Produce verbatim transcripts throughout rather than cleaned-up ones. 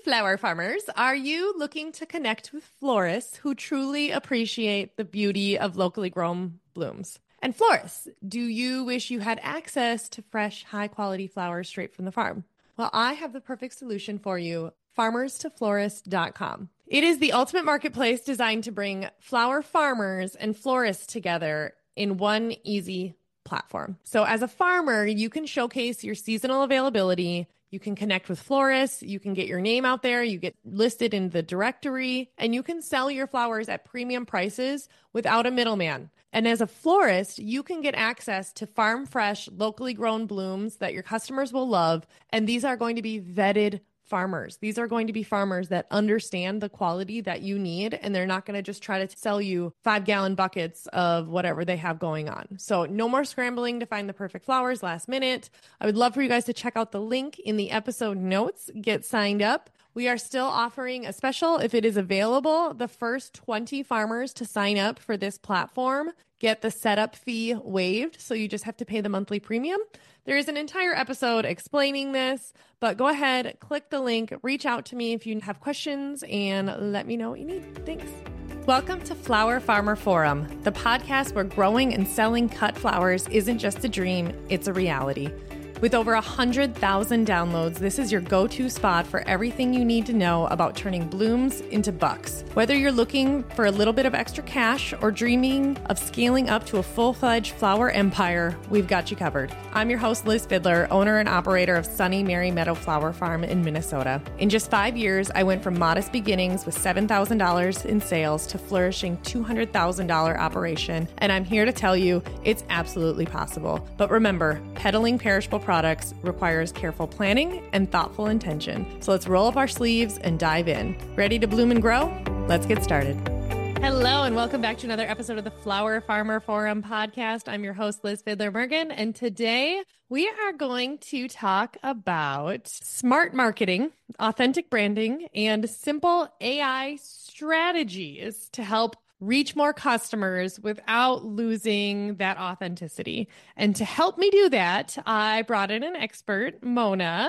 flower farmers. Are you looking to connect with florists who truly appreciate the beauty of locally grown blooms? And florists, do you wish you had access to fresh, high-quality flowers straight from the farm? Well, I have the perfect solution for you, farmers to florists dot com. It is the ultimate marketplace designed to bring flower farmers and florists together in one easy platform. So as a farmer, you can showcase your seasonal availability. You can connect with florists, you can get your name out there, you get listed in the directory, and you can sell your flowers at premium prices without a middleman. And as a florist, you can get access to farm fresh, locally grown blooms that your customers will love. And these are going to be vetted farmers. These are going to be farmers that understand the quality that you need, and they're not going to just try to sell you five gallon buckets of whatever they have going on. So no more scrambling to find the perfect flowers last minute. I would love for you guys to check out the link in the episode notes, get signed up. We are still offering a special if it is available. The first twenty farmers to sign up for this platform get the setup fee waived. So you just have to pay the monthly premium. There is an entire episode explaining this, but go ahead, click the link, reach out to me if you have questions, and let me know what you need. Thanks. Welcome to Flower Farmer Forum, the podcast where growing and selling cut flowers isn't just a dream, it's a reality. With over one hundred thousand downloads, this is your go-to spot for everything you need to know about turning blooms into bucks. Whether you're looking for a little bit of extra cash or dreaming of scaling up to a full-fledged flower empire, we've got you covered. I'm your host, Liz Fiddler, owner and operator of Sunny Mary Meadow Flower Farm in Minnesota. In just five years, I went from modest beginnings with seven thousand dollars in sales to flourishing two hundred thousand dollars operation, and I'm here to tell you it's absolutely possible. But remember, peddling perishable products products requires careful planning and thoughtful intention. So let's roll up our sleeves and dive in. Ready to bloom and grow? Let's get started. Hello, and welcome back to another episode of the Flower Farmer Forum podcast. I'm your host, Liz Fiddler-Mergen, and today we are going to talk about smart marketing, authentic branding, and simple A I strategies to help reach more customers without losing that authenticity. And to help me do that, I brought in an expert, Mona,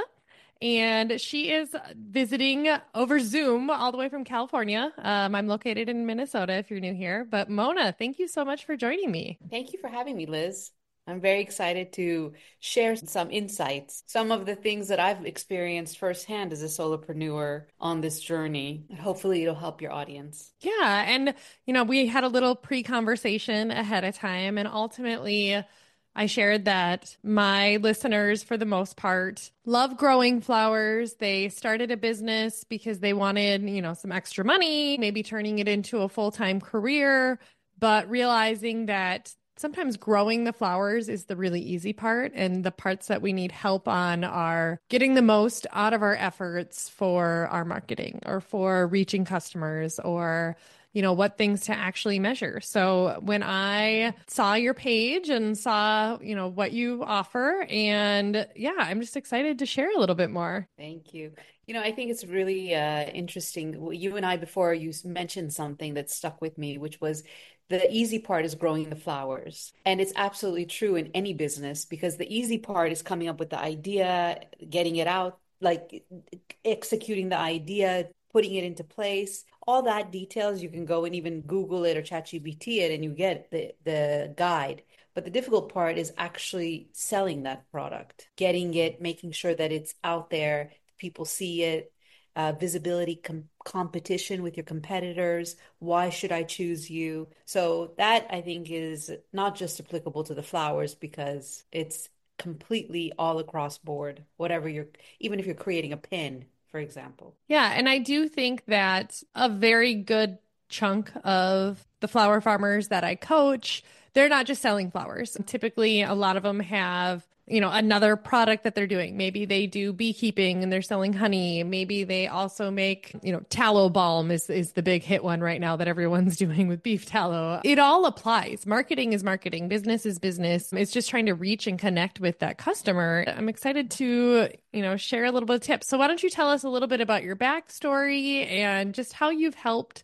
and she is visiting over Zoom all the way from California. Um, I'm located in Minnesota if you're new here. But Mona, thank you so much for joining me. Thank you for having me, Liz. I'm very excited to share some insights, some of the things that I've experienced firsthand as a solopreneur on this journey. Hopefully it'll help your audience. Yeah. And, you know, we had a little pre-conversation ahead of time, and ultimately I shared that my listeners, for the most part, love growing flowers. They started a business because they wanted, you know, some extra money, maybe turning it into a full-time career, but realizing that sometimes growing the flowers is the really easy part, and the parts that we need help on are getting the most out of our efforts for our marketing or for reaching customers or, you know, what things to actually measure. So when I saw your page and saw, you know, what you offer, and yeah, I'm just excited to share a little bit more. Thank you. You know, I think it's really uh, interesting. You and I, before, you mentioned something that stuck with me, which was the easy part is growing the flowers. And it's absolutely true in any business, because the easy part is coming up with the idea, getting it out, like executing the idea, putting it into place. All that details, you can go and even Google it or ChatGPT it and you get the, the guide. But the difficult part is actually selling that product, getting it, making sure that it's out there, people see it, uh, visibility, com- competition with your competitors. Why should I choose you? So that, I think, is not just applicable to the flowers, because it's completely all across board, whatever you're, even if you're creating a pin, for example. Yeah. And I do think that a very good chunk of the flower farmers that I coach, they're not just selling flowers. Typically, a lot of them have, you know, another product that they're doing. Maybe they do beekeeping and they're selling honey. Maybe they also make, you know, tallow balm is, is the big hit one right now that everyone's doing with beef tallow. It all applies. Marketing is marketing. Business is business. It's just trying to reach and connect with that customer. I'm excited to, you know, share a little bit of tips. So why don't you tell us a little bit about your backstory and just how you've helped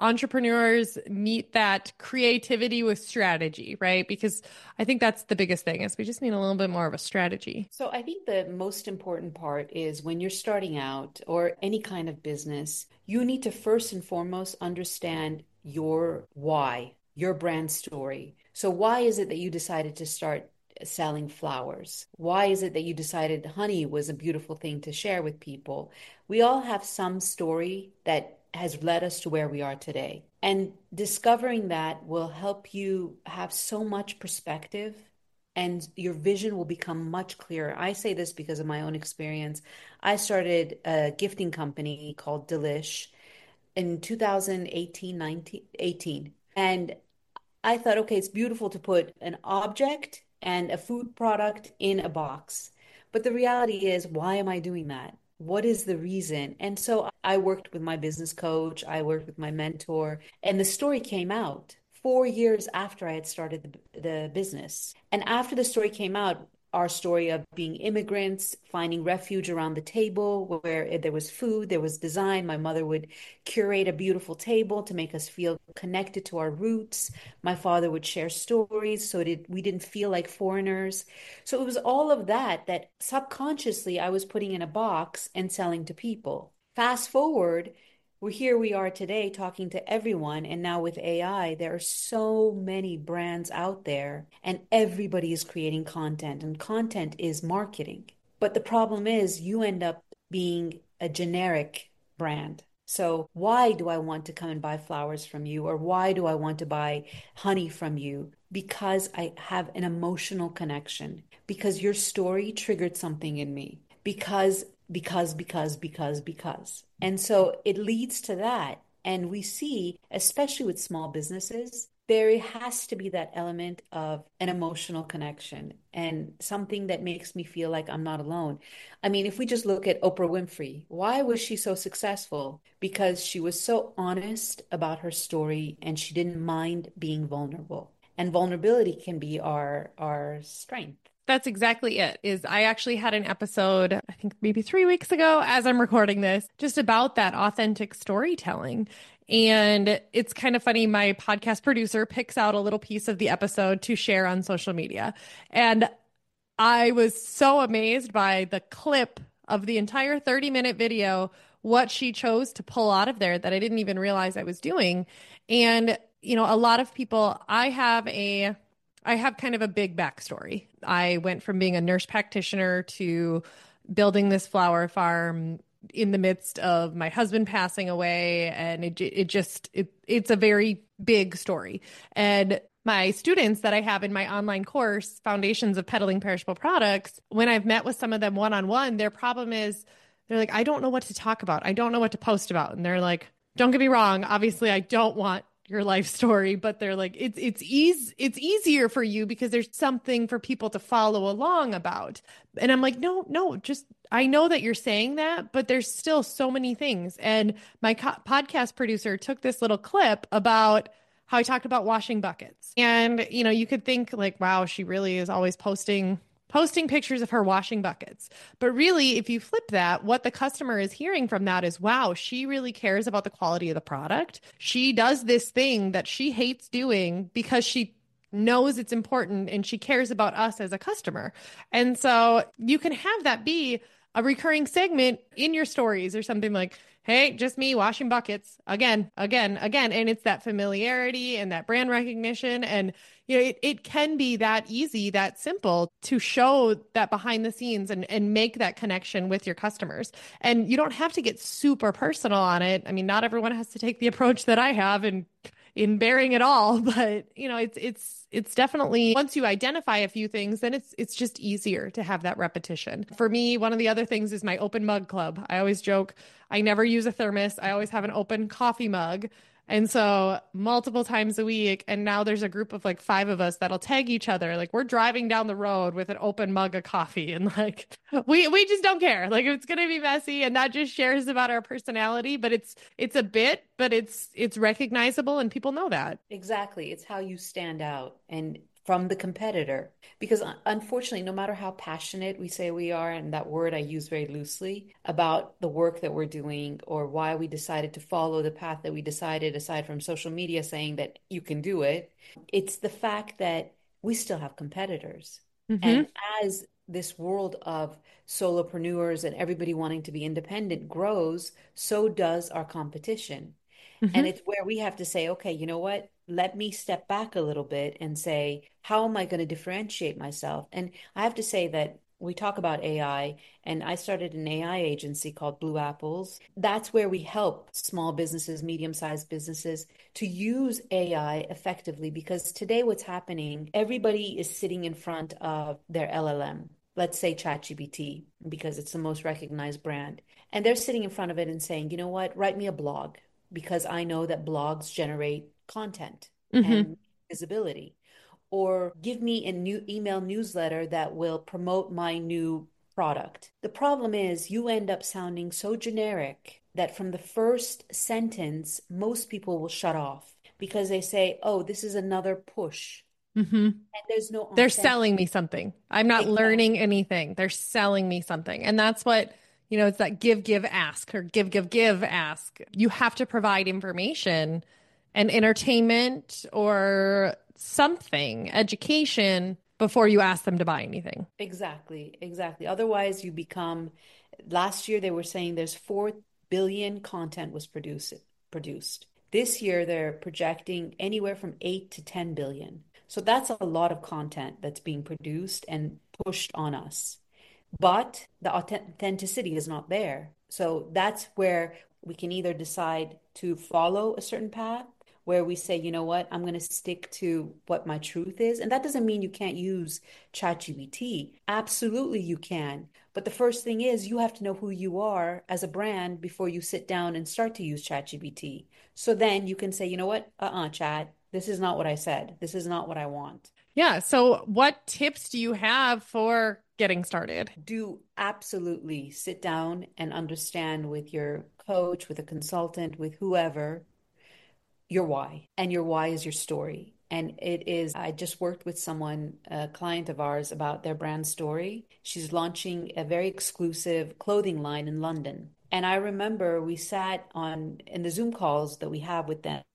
entrepreneurs meet that creativity with strategy, right? Because I think that's the biggest thing is we just need a little bit more of a strategy. So I think the most important part is when you're starting out or any kind of business, you need to first and foremost understand your why, your brand story. So why is it that you decided to start selling flowers? Why is it that you decided honey was a beautiful thing to share with people? We all have some story that has led us to where we are today. And discovering that will help you have so much perspective and your vision will become much clearer. I say this because of my own experience. I started a gifting company called Delish in two thousand eighteen, nineteen, eighteen. And I thought, okay, it's beautiful to put an object and a food product in a box. But the reality is, why am I doing that? What is the reason? And so I worked with my business coach, I worked with my mentor, and the story came out four years after I had started the, the business. And after the story came out, our story of being immigrants, finding refuge around the table where there was food, there was design. My mother would curate a beautiful table to make us feel connected to our roots. My father would share stories so that we didn't feel like foreigners. So it was all of that that subconsciously I was putting in a box and selling to people. Fast forward, we're here we are today talking to everyone. And now with A I, there are so many brands out there and everybody is creating content and content is marketing. But the problem is you end up being a generic brand. So why do I want to come and buy flowers from you? Or why do I want to buy honey from you? Because I have an emotional connection, because your story triggered something in me, because because, because, because, because. And so it leads to that. And we see, especially with small businesses, there has to be that element of an emotional connection and something that makes me feel like I'm not alone. I mean, if we just look at Oprah Winfrey, why was she so successful? Because she was so honest about her story and she didn't mind being vulnerable. And vulnerability can be our, our strength. That's exactly it. Is I actually had an episode, I think maybe three weeks ago as I'm recording this, just about that authentic storytelling. And it's kind of funny. My podcast producer picks out a little piece of the episode to share on social media. And I was so amazed by the clip of the entire thirty minute video, what she chose to pull out of there that I didn't even realize I was doing. And, you know, a lot of people, I have a I have kind of a big backstory. I went from being a nurse practitioner to building this flower farm in the midst of my husband passing away. And it, it just, it, it's a very big story. And my students that I have in my online course, Foundations of Peddling Perishable Products, when I've met with some of them one-on-one, their problem is they're like, I don't know what to talk about. I don't know what to post about. And they're like, don't get me wrong. Obviously, I don't want your life story, but they're like, it's, it's easy. It's easier for you because there's something for people to follow along about. And I'm like, no, no, just, I know that you're saying that, but there's still so many things. And my co- podcast producer took this little clip about how I talked about washing buckets. And, you know, you could think like, wow, she really is always posting posting pictures of her washing buckets. But really, if you flip that, what the customer is hearing from that is, wow, she really cares about the quality of the product. She does this thing that she hates doing because she knows it's important and she cares about us as a customer. And so you can have that be a recurring segment in your stories or something like, hey, just me washing buckets again, again, again. And it's that familiarity and that brand recognition. And, you know, it, it can be that easy, that simple to show that behind the scenes and, and make that connection with your customers. And you don't have to get super personal on it. I mean, not everyone has to take the approach that I have and in bearing it all, but you know, it's, it's, it's definitely once you identify a few things, then it's, it's just easier to have that repetition. For me, one of the other things is my open mug club. I always joke, I never use a thermos. I always have an open coffee mug. And so multiple times a week, and now there's a group of like five of us that'll tag each other. Like we're driving down the road with an open mug of coffee and like, we, we just don't care. Like it's going to be messy and that just shares about our personality, but it's, it's a bit, but it's, it's recognizable and people know that. Exactly. It's how you stand out. And from the competitor. Because unfortunately, no matter how passionate we say we are, and that word I use very loosely, about the work that we're doing or why we decided to follow the path that we decided, aside from social media saying that you can do it, it's the fact that we still have competitors. Mm-hmm. And as this world of solopreneurs and everybody wanting to be independent grows, so does our competition. And Mm-hmm. it's where we have to say, okay, you know what? Let me step back a little bit and say, how am I going to differentiate myself? And I have to say that we talk about A I, and I started an A I agency called Blue Apples. That's where we help small businesses, medium-sized businesses to use A I effectively because today what's happening, everybody is sitting in front of their L L M. Let's say ChatGPT, because it's the most recognized brand. And they're sitting in front of it and saying, you know what, write me a blog because I know that blogs generate content Mm-hmm. and visibility. Or give me a new email newsletter that will promote my new product. The problem is you end up sounding so generic that from the first sentence, most people will shut off because they say, oh, this is another push. Mm-hmm. And there's no They're authentic. selling me something. I'm not Exactly. learning anything. They're selling me something. And that's what, you know, it's that give, give, ask or give, give, give, ask. You have to provide information and entertainment or something, education before you ask them to buy anything. Exactly, exactly. Otherwise, you become, last year they were saying there's four billion content was produced produced. This year they're projecting anywhere from eight to ten billion. So that's a lot of content that's being produced and pushed on us. But the authenticity is not there. So that's where we can either decide to follow a certain path where we say, you know what, I'm going to stick to what my truth is. And that doesn't mean you can't use ChatGPT. Absolutely, you can. But the first thing is you have to know who you are as a brand before you sit down and start to use ChatGPT. So then you can say, you know what, uh-uh, Chat, this is not what I said. This is not what I want. Yeah. So, what tips do you have for getting started? Do absolutely sit down and understand with your coach, with a consultant, with whoever, your why. And your why is your story. And it is, I just worked with someone, a client of ours, about their brand story. She's launching a very exclusive clothing line in London. And I remember we sat on in the Zoom calls that we have with them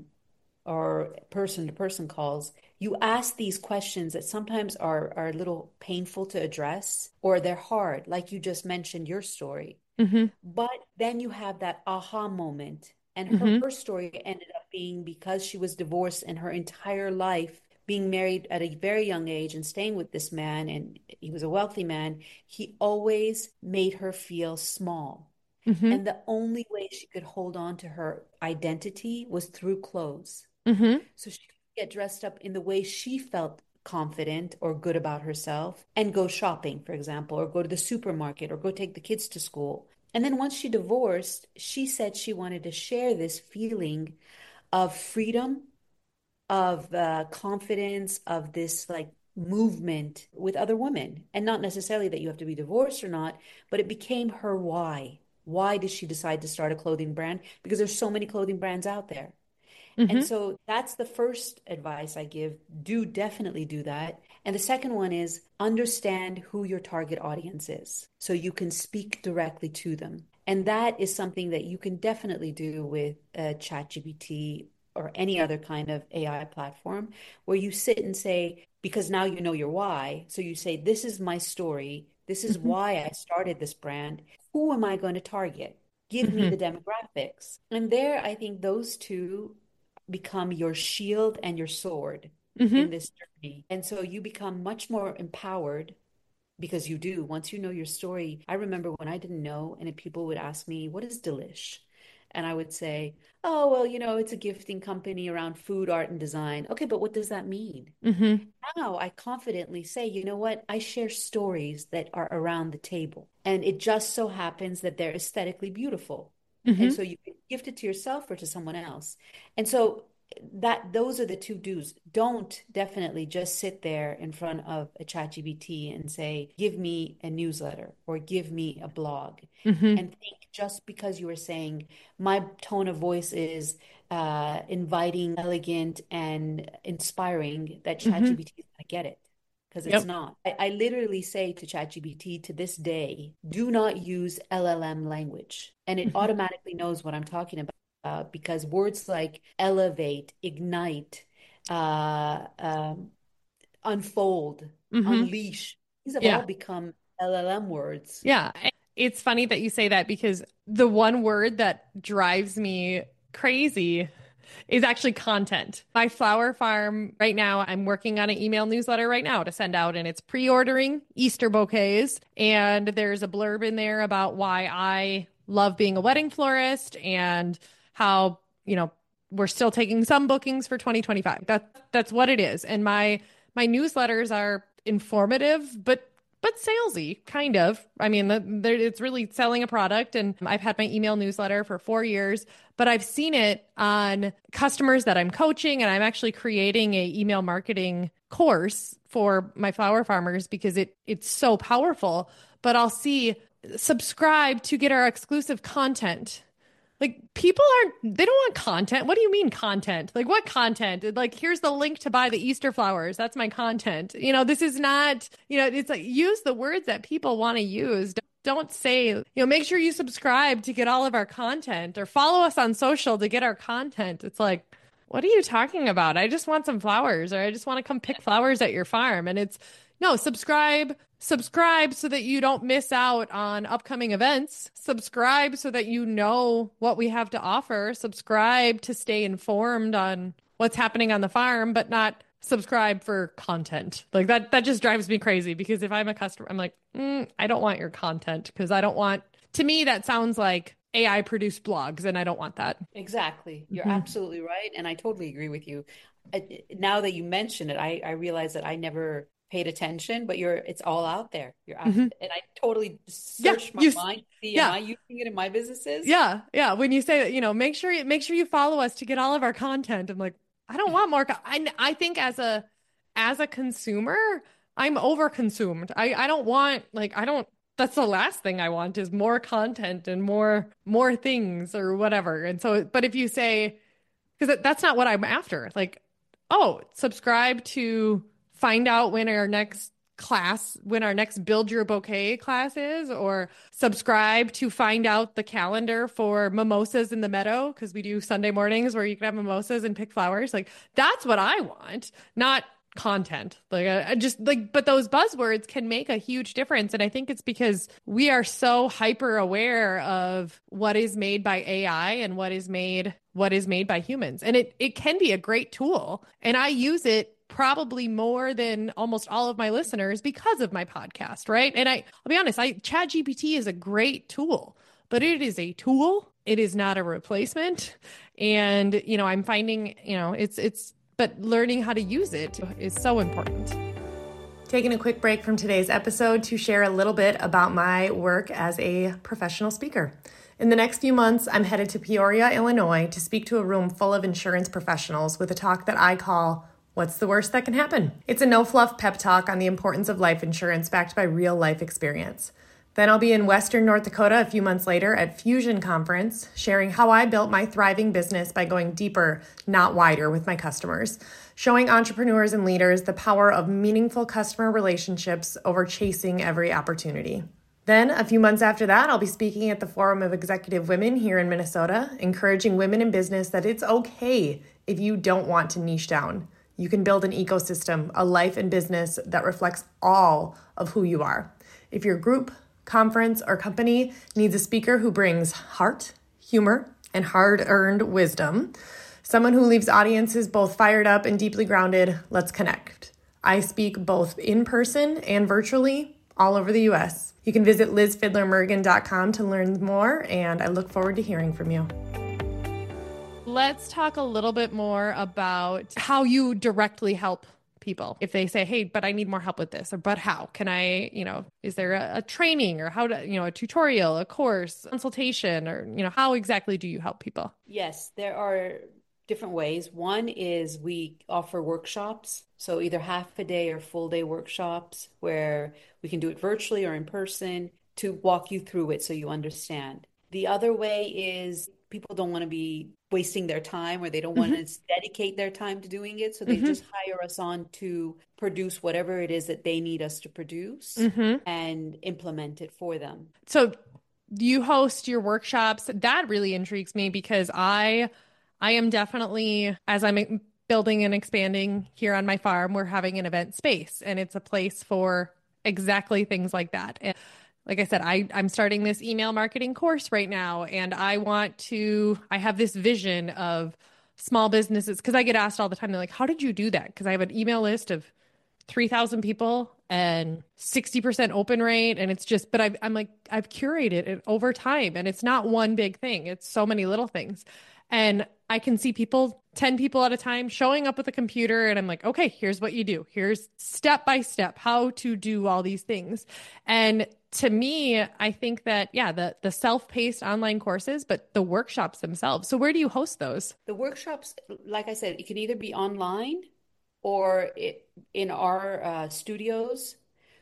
or person to person calls, you ask these questions that sometimes are, are a little painful to address or they're hard, like you just mentioned your story. Mm-hmm. But then you have that aha moment. And her, Mm-hmm. her story ended up being because she was divorced and her entire life being married at a very young age and staying with this man, and he was a wealthy man, he always made her feel small. Mm-hmm. And the only way she could hold on to her identity was through clothes. Mm-hmm. So she could get dressed up in the way she felt confident or good about herself and go shopping, for example, or go to the supermarket or go take the kids to school. And then once she divorced, she said she wanted to share this feeling of freedom, of uh, confidence, of this like movement with other women. And not necessarily that you have to be divorced or not, but it became her why. Why did she decide to start a clothing brand? Because there's so many clothing brands out there. And Mm-hmm. so that's the first advice I give. Do definitely do that. And the second one is understand who your target audience is so you can speak directly to them. And that is something that you can definitely do with uh, ChatGPT or any other kind of A I platform where you sit and say, because now you know your why. So you say, this is my story. This is Mm-hmm. why I started this brand. Who am I going to target? Give me Mm-hmm. the demographics. And there, I think those two become your shield and your sword Mm-hmm. in this journey. And so you become much more empowered because you do. Once you know your story, I remember when I didn't know, and people would ask me, what is Delish? And I would say, oh, well, you know, it's a gifting company around food, art, and design. Okay, but what does that mean? Mm-hmm. Now I confidently say, you know what? I share stories that are around the table. And it just so happens that they're aesthetically beautiful. And Mm-hmm. so you can gift it to yourself or to someone else. And so that those are the two do's. Don't definitely just sit there in front of a chat G P T and say, give me a newsletter or give me a blog. Hmm. And think just because you were saying my tone of voice is uh, inviting, elegant, and inspiring, that Hmm. ChatGPT is going to get it. Because it's Yep. not. I, I literally say to ChatGPT to this day, do not use L L M language. And it Hmm. automatically knows what I'm talking about uh, because words like elevate, ignite, uh, um, unfold, Hmm. unleash, these have all Yeah. become L L M words. Yeah. It's funny that you say that because the one word that drives me crazy is actually content. My flower farm right now, I'm working on an email newsletter right now to send out, and it's pre-ordering Easter bouquets. And there's a blurb in there about why I love being a wedding florist and how, you know, we're still taking some bookings for twenty twenty-five. That that's what it is. And my my newsletters are informative, but but salesy, kind of. I mean, the, it's really selling a product. And I've had my email newsletter for four years, but I've seen it on customers that I'm coaching, and I'm actually creating a email marketing course for my flower farmers because it it's so powerful. But I'll see subscribe to get our exclusive content. Like people aren't, they don't want content. What do you mean content? Like what content? Like here's the link to buy the Easter flowers. That's my content. You know, this is not, you know, it's like use the words that people want to use. Don't say, you know, make sure you subscribe to get all of our content or follow us on social to get our content. It's like, what are you talking about? I just want some flowers or I just want to come pick flowers at your farm. And it's no, subscribe, subscribe so that you don't miss out on upcoming events. Subscribe so that you know what we have to offer. Subscribe to stay informed on what's happening on the farm, but not subscribe for content. Like that that just drives me crazy because if I'm a customer, I'm like, mm, I don't want your content because I don't want to me that sounds like A I produced blogs and I don't want that. Exactly. You're Hmm. absolutely right. And I totally agree with you. I, now that you mention it, I, I realize that I never paid attention, but you're it's all out there. You're abs- Hmm. and I totally Yeah, searched my you mind to see am yeah. I using it in my businesses? Yeah, yeah. When you say that, you know, make sure you make sure you follow us to get all of our content. I'm like, I don't want more. Co- I I think as a as a consumer, I'm overconsumed. I I don't want like I don't. That's the last thing I want is more content and more more things or whatever. And so, but if you say because that's not what I'm after. Like, oh, subscribe to find out when our next class, when our next Build Your Bouquet class is, or subscribe to find out the calendar for mimosas in the meadow, because we do Sunday mornings where you can have mimosas and pick flowers. Like, that's what I want, not content. Like, I, I just like, but those buzzwords can make a huge difference. And I think it's because we are so hyper aware of what is made by A I and what is made what is made by humans. And it it can be a great tool. And I use it probably more than almost all of my listeners because of my podcast, right? And I I'll be honest, I ChatGPT is a great tool, but it is a tool. It is not a replacement. And you know, I'm finding, you know, it's it's but learning how to use it is so important. Taking a quick break from today's episode to share a little bit about my work as a professional speaker. In the next few months, I'm headed to Peoria, Illinois to speak to a room full of insurance professionals with a talk that I call What's the Worst That Can Happen? It's a no-fluff pep talk on the importance of life insurance backed by real life experience. Then I'll be in Western North Dakota a few months later at Fusion Conference, sharing how I built my thriving business by going deeper, not wider, with my customers, showing entrepreneurs and leaders the power of meaningful customer relationships over chasing every opportunity. Then, a few months after that, I'll be speaking at the Forum of Executive Women here in Minnesota, encouraging women in business that it's okay if you don't want to niche down. You can build an ecosystem, a life and business that reflects all of who you are. If your group, conference, or company needs a speaker who brings heart, humor, and hard-earned wisdom, someone who leaves audiences both fired up and deeply grounded, let's connect. I speak both in person and virtually all over the U S. You can visit liz fidler mergen dot com to learn more, and I look forward to hearing from you. Let's talk a little bit more about how you directly help people. If they say, hey, but I need more help with this, or but how can I, you know, is there a, a training or how to, you know, a tutorial, a course, consultation, or, you know, how exactly do you help people? Yes, there are different ways. One is we offer workshops, so either half a day or full day workshops where we can do it virtually or in person to walk you through it so you understand. The other way is people don't want to be wasting their time or they don't want Hmm. to dedicate their time to doing it, so they Hmm. just hire us on to produce whatever it is that they need us to produce Hmm. and implement it for them. So you host your workshops. That really intrigues me because I I am definitely, as I'm building and expanding here on my farm, we're having an event space and it's a place for exactly things like that. And like I said, I, I'm starting this email marketing course right now, and I want to, I have this vision of small businesses because I get asked all the time, they're like, how did you do that? Because I have an email list of three thousand people and sixty percent open rate. And it's just, but I've, I'm like, I've curated it over time and it's not one big thing. It's so many little things. And I can see people, ten people at a time showing up with a computer. And I'm like, okay, here's what you do. Here's step by step how to do all these things. And to me, I think that, yeah, the, the self-paced online courses, but the workshops themselves. So where do you host those? The workshops, like I said, it can either be online or it, in our uh, studios,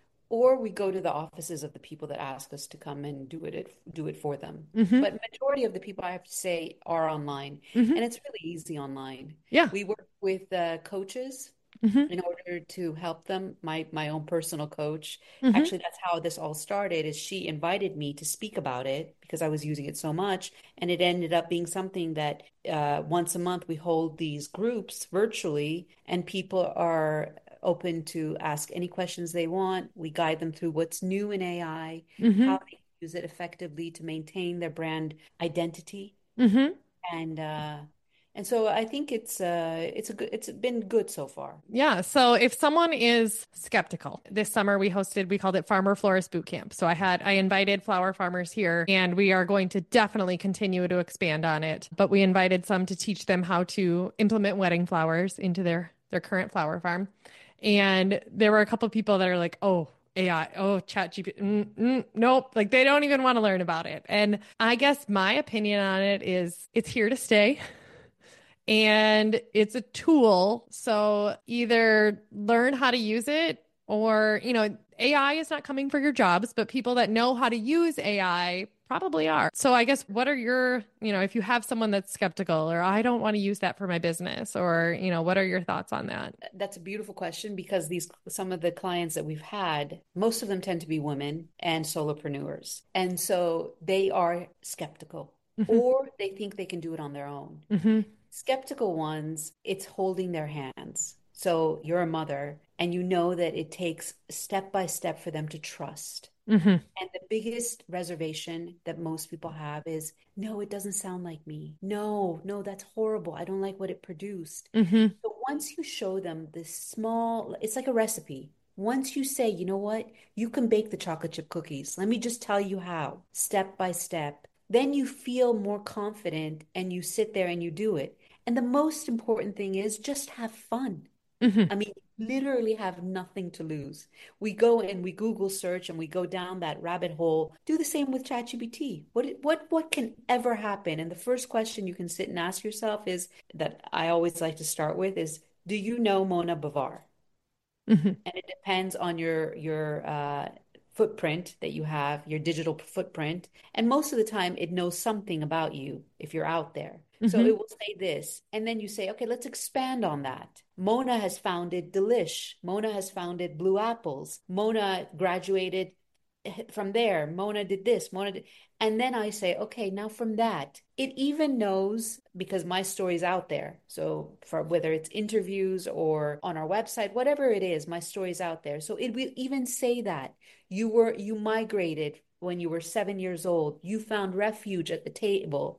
or we go to the offices of the people that ask us to come and do it, do it for them. Mm-hmm. But majority of the people I have to say are online, Mm-hmm. and it's really easy online. Yeah. We work with uh, coaches Mm-hmm. in order to help them. My my own personal coach, Mm-hmm. actually, that's how this all started. Is she invited me to speak about it because I was using it so much, and it ended up being something that uh, once a month we hold these groups virtually, and people are open to ask any questions they want. We guide them through what's new in A I, Mm-hmm. how they use it effectively to maintain their brand identity, Mm-hmm. and uh, and so I think it's uh, it's a good, it's been good so far. Yeah. So if someone is skeptical, this summer we hosted, we called it Farmer Florist Boot Camp. So I had, I invited flower farmers here, and we are going to definitely continue to expand on it. But we invited some to teach them how to implement wedding flowers into their, their current flower farm. And there were a couple of people that are like, oh, A I, oh, chat G P T, mm, mm, nope, like they don't even want to learn about it. And I guess my opinion on it is it's here to stay and it's a tool. So either learn how to use it or, you know, A I is not coming for your jobs, but people that know how to use A I probably are. So I guess what are your, you know, if you have someone that's skeptical or I don't want to use that for my business or, you know, what are your thoughts on that? That's a beautiful question because these some of the clients that we've had, most of them tend to be women and solopreneurs. And so they are skeptical Hmm. or they think they can do it on their own. Hmm. Skeptical ones, it's holding their hands. So you're a mother and you know that it takes step by step for them to trust. Hmm. And the biggest reservation that most people have is, no, it doesn't sound like me. No, no, that's horrible. I don't like what it produced. Hmm. So once you show them this small, it's like a recipe. Once you say, you know what, you can bake the chocolate chip cookies. Let me just tell you how, step by step. Then you feel more confident and you sit there and you do it. And the most important thing is just have fun. Hmm. I mean, literally have nothing to lose. We go and we Google search and we go down that rabbit hole. Do the same with ChatGPT. What what what can ever happen? And the first question you can sit and ask yourself is that I always like to start with is, do you know Mona Bavar? Hmm. And it depends on your your uh, footprint that you have, your digital footprint. And most of the time, it knows something about you if you're out there. So Hmm. it will say this, and then you say, okay, let's expand on that. Mona has founded Delish. Mona has founded Blue Apples. Mona graduated from there. Mona did this. Mona did, and then I say, okay, now from that, it even knows because my story's out there. So for whether it's interviews or on our website, whatever it is, my story's out there. So it will even say that you were you migrated when you were seven years old. You found refuge at the table.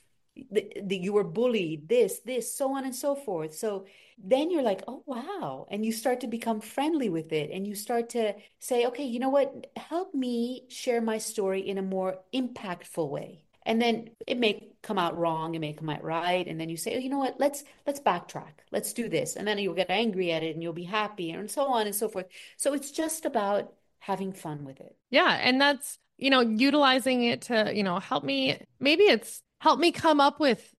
The, the, you were bullied, this, this, so on and so forth. So then you're like, oh, wow. And you start to become friendly with it. And you start to say, okay, you know what? Help me share my story in a more impactful way. And then it may come out wrong, it may come out right. And then you say, oh, you know what? Let's let's backtrack. Let's do this. And then you'll get angry at it and you'll be happy and so on and so forth. So it's just about having fun with it. Yeah. And that's, you know, utilizing it to, you know, help me, maybe it's help me come up with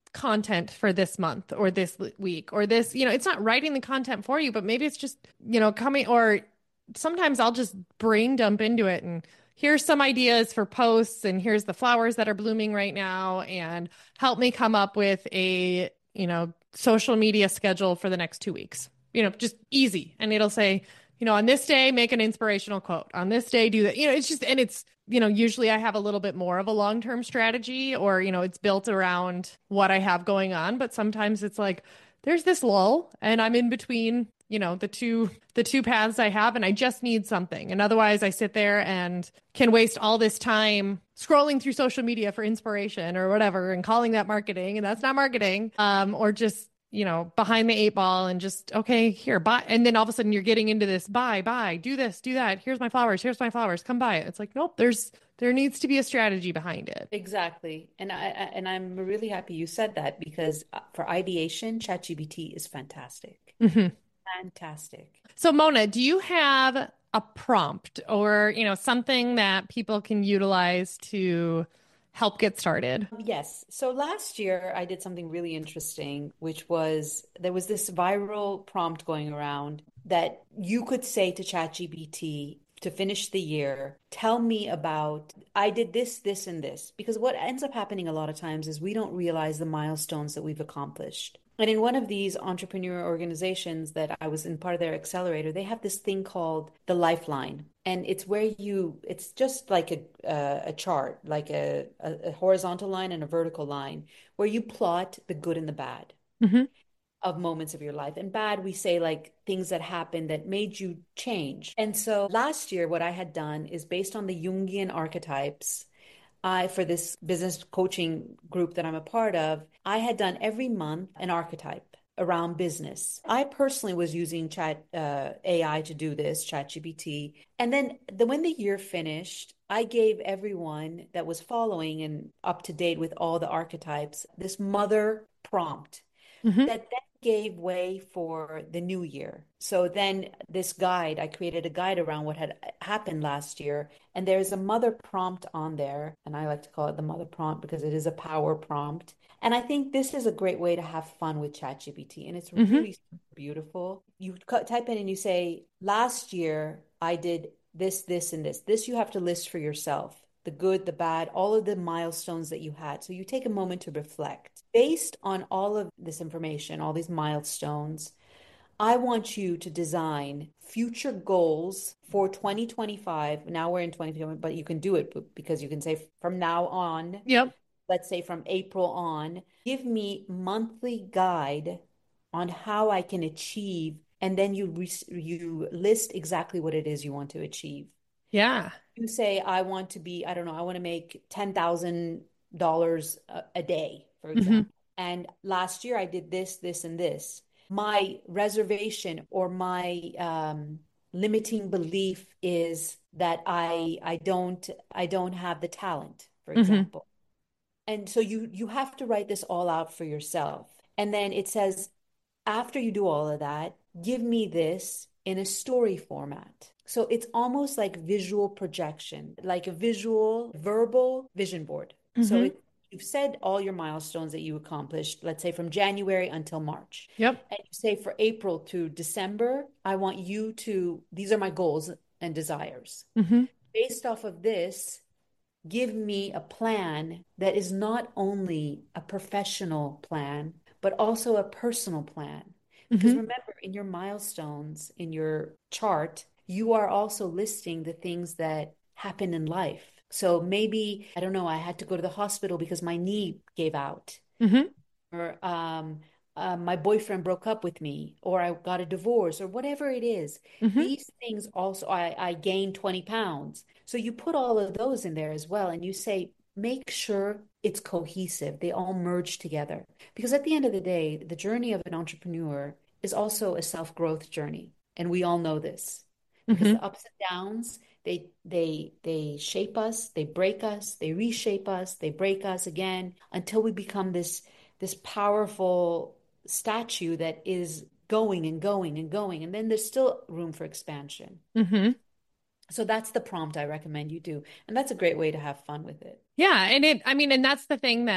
content for this month or this week or this, you know, it's not writing the content for you, but maybe it's just, you know, coming or sometimes I'll just brain dump into it and here's some ideas for posts and here's the flowers that are blooming right now and help me come up with a, you know, social media schedule for the next two weeks. You know, just easy. And it'll say, you know, on this day, make an inspirational quote. On this day, do that. You know, it's just, and it's, you know, usually I have a little bit more of a long-term strategy or, you know, it's built around what I have going on. But sometimes it's like, there's this lull and I'm in between, you know, the two, the two paths I have and I just need something. And otherwise I sit there and can waste all this time scrolling through social media for inspiration or whatever and calling that marketing. And that's not marketing. Um, or just, you know, behind the eight ball and just, okay, here, buy. And then all of a sudden you're getting into this, buy, buy, do this, do that. Here's my flowers. Here's my flowers. Come buy it. It's like, nope, there's, there needs to be a strategy behind it. Exactly. And I, I and I'm really happy you said that because uh, for ideation, ChatGPT is fantastic. Mm-hmm. Fantastic. So Mona, do you have a prompt or, you know, something that people can utilize to help get started? Yes. So last year I did something really interesting, which was there was this viral prompt going around that you could say to ChatGPT to finish the year, tell me about, I did this, this, and this. Because what ends up happening a lot of times is we don't realize the milestones that we've accomplished. And in one of these entrepreneur organizations that I was in part of their accelerator, they have this thing called the Lifeline. And it's where you, it's just like a, uh, a chart, like a, a, a horizontal line and a vertical line, where you plot the good and the bad. Mm-hmm. Of moments of your life. And bad, we say like things that happened that made you change. And so last year, what I had done is based on the Jungian archetypes, I, for this business coaching group that I'm a part of, I had done every month an archetype around business. I personally was using chat uh, A I to do this, ChatGPT. And then the, when the year finished, I gave everyone that was following and up to date with all the archetypes this mother prompt. Mm-hmm. That then gave way for the new year. So then this guide, I created a guide around what had happened last year. And there's a mother prompt on there. And I like to call it the mother prompt because it is a power prompt. And I think this is a great way to have fun with ChatGPT. And it's mm-hmm. really beautiful. You type in and you say, last year I did this, this, and this. This you have to list for yourself. The good, the bad, all of the milestones that you had. So you take a moment to reflect. Based on all of this information, all these milestones, I want you to design future goals for twenty twenty-five. Now we're in twenty twenty-five, but you can do it because you can say from now on, yep. Let's say from April on, give me monthly guide on how I can achieve. And then you re- you list exactly what it is you want to achieve. Yeah. You say, I want to be, I don't know, I want to make ten thousand dollars a, a day, for example. Mm-hmm. And last year I did this, this, and this. My reservation or my um, limiting belief is that I I don't I don't have the talent, for example. Mm-hmm. And so you you have to write this all out for yourself. And then it says, after you do all of that, give me this in a story format. So it's almost like visual projection, like a visual, verbal vision board. Mm-hmm. So it, you've said all your milestones that you accomplished, let's say from January until March. Yep. And you say for April to December, I want you to, these are my goals and desires. Mm-hmm. Based off of this, give me a plan that is not only a professional plan, but also a personal plan. Because mm-hmm. remember, in your milestones, in your chart, you are also listing the things that happen in life. So maybe, I don't know, I had to go to the hospital because my knee gave out. Mm-hmm. Or um, uh, my boyfriend broke up with me, or I got a divorce, or whatever it is. Mm-hmm. These things also, I, I gained twenty pounds. So you put all of those in there as well. And you say, make sure it's cohesive. They all merge together. Because at the end of the day, the journey of an entrepreneur is also a self-growth journey. And we all know this. Because mm-hmm. the ups and downs, they they they shape us, they break us, they reshape us, they break us again until we become this this powerful statue that is going and going and going. And then there's still room for expansion. Mm-hmm. So that's the prompt I recommend you do. And that's a great way to have fun with it. Yeah. And it, I mean, and that's the thing that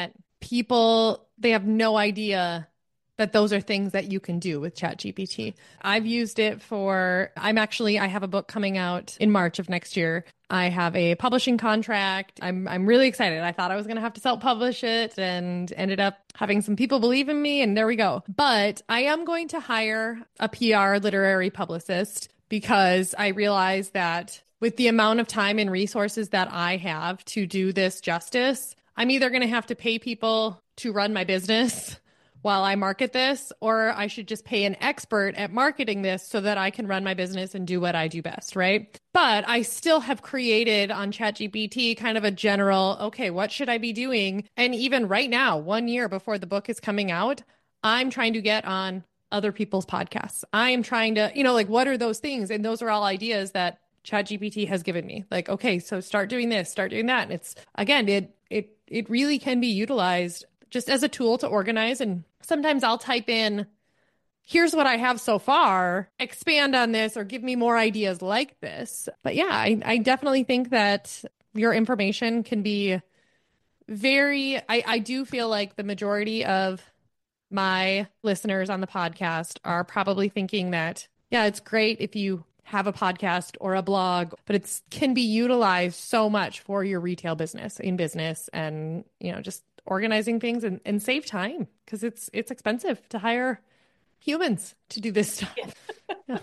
people, they have no idea that those are things that you can do with ChatGPT. I've used it for, I'm actually, I have a book coming out in March of next year. I have a publishing contract. I'm I'm really excited. I thought I was going to have to self-publish it and ended up having some people believe in me, and there we go. But I am going to hire a P R literary publicist because I realize that with the amount of time and resources that I have to do this justice, I'm either going to have to pay people to run my business while I market this, or I should just pay an expert at marketing this so that I can run my business and do what I do best, right? But I still have created on ChatGPT kind of a general, okay, what should I be doing? And even right now, one year before the book is coming out, I'm trying to get on other people's podcasts. I am trying to, you know, like, what are those things? And those are all ideas that ChatGPT has given me. Like, okay, so start doing this, start doing that. And it's, again, it it it really can be utilized just as a tool to organize. And sometimes I'll type in, here's what I have so far, expand on this, or give me more ideas like this. But yeah, I, I definitely think that your information can be very, I, I do feel like the majority of my listeners on the podcast are probably thinking that, yeah, it's great if you have a podcast or a blog, but it's can be utilized so much for your retail business, in business, and, you know, just organizing things and, and save time, because it's it's expensive to hire humans to do this stuff. Yeah. Yeah.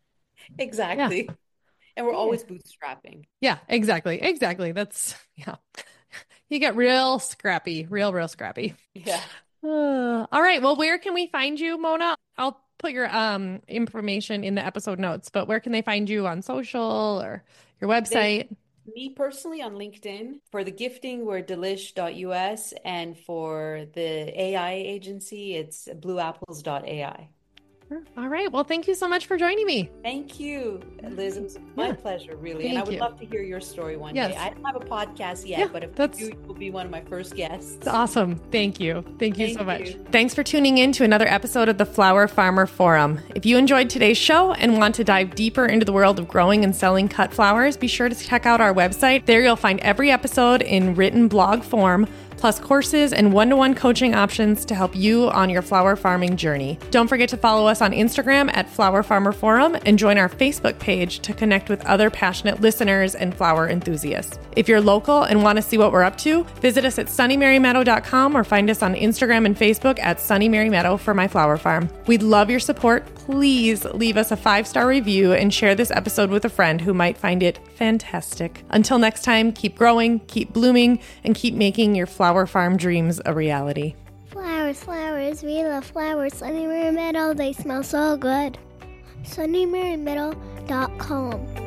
Exactly. Yeah. And we're Yeah. always bootstrapping. Yeah, exactly. Exactly. That's, yeah. You get real scrappy, real, real scrappy. Yeah. Uh, all right. Well, where can we find you, Mona? I'll put your um information in the episode notes, but where can they find you on social or your website? They, me personally on LinkedIn. For the gifting, we're delish dot U S, and for the A I agency, it's blue apples dot A I. All right. Well, thank you so much for joining me. Thank you, Liz. It was my Yeah. pleasure, really. Thank and I would you. love to hear your story one Yes. day. I don't have a podcast yet, Yeah, but if that's- you do, you will be one of my first guests. It's awesome. Thank you. Thank you Thank so much. you. Thanks for tuning in to another episode of the Flower Farmer Forum. If you enjoyed today's show and want to dive deeper into the world of growing and selling cut flowers, be sure to check out our website. There you'll find every episode in written blog form, plus courses and one-to-one coaching options to help you on your flower farming journey. Don't forget to follow us on Instagram at Flower Farmer Forum and join our Facebook page to connect with other passionate listeners and flower enthusiasts. If you're local and want to see what we're up to, visit us at sunny mary meadow dot com or find us on Instagram and Facebook at Sunny Mary Meadow for my flower farm. We'd love your support. Please leave us a five-star review and share this episode with a friend who might find it fantastic. Until next time, keep growing, keep blooming, and keep making your flower farm dreams a reality. Flowers, flowers, we love flowers. Sunny Mary Meadow, they smell so good. sunny mary meadow dot com